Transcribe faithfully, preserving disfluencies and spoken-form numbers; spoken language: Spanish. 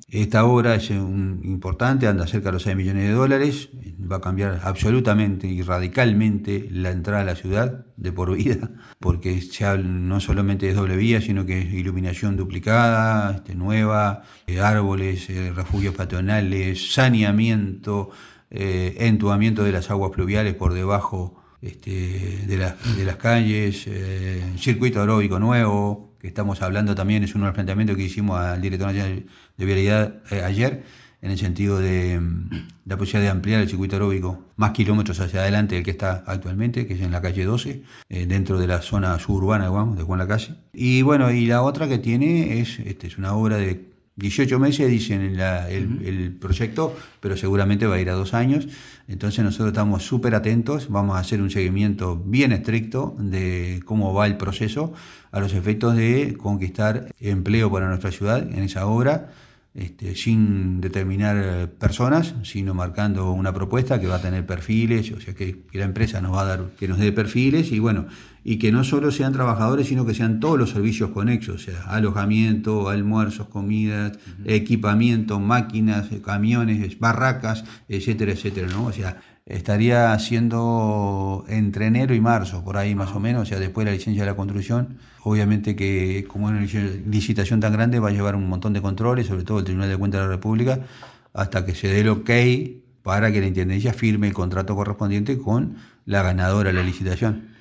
Esta obra es un, importante, anda cerca de los seis millones de dólares, va a cambiar absolutamente y radicalmente la entrada a la ciudad de por vida, porque ya no solamente es doble vía, sino que es iluminación duplicada, este, nueva, eh, árboles, eh, refugios peatonales, saneamiento, eh, entubamiento de las aguas pluviales por debajo este, de, la, de las calles, eh, circuito aeróbico nuevo, que estamos hablando también, es uno de los planteamientos que hicimos al director nacional de vialidad eh, ayer, en el sentido de mm, la posibilidad de ampliar el circuito aeróbico más kilómetros hacia adelante del que está actualmente, que es en la calle doce, eh, dentro de la zona suburbana, digamos, de Juan Lacase. Y bueno, y la otra que tiene es, este, es una obra de dieciocho meses, dicen en la, el, uh-huh. el proyecto, pero seguramente va a ir a dos años. Entonces nosotros estamos súper atentos, vamos a hacer un seguimiento bien estricto de cómo va el proceso a los efectos de conquistar empleo para nuestra ciudad en esa obra, este, sin determinar personas, sino marcando una propuesta que va a tener perfiles, o sea que, que la empresa nos va a dar, que nos dé perfiles y bueno, y que no solo sean trabajadores, sino que sean todos los servicios conexos, o sea, alojamiento, almuerzos, comidas, uh-huh. equipamiento, máquinas, camiones, barracas, etcétera, etcétera, ¿no? O sea, estaría haciendo entre enero y marzo, por ahí más o menos, o sea, después de la licencia de la construcción. Obviamente que como es una licitación tan grande va a llevar un montón de controles, sobre todo el Tribunal de Cuentas de la República, hasta que se dé el ok para que la Intendencia firme el contrato correspondiente con la ganadora de la licitación.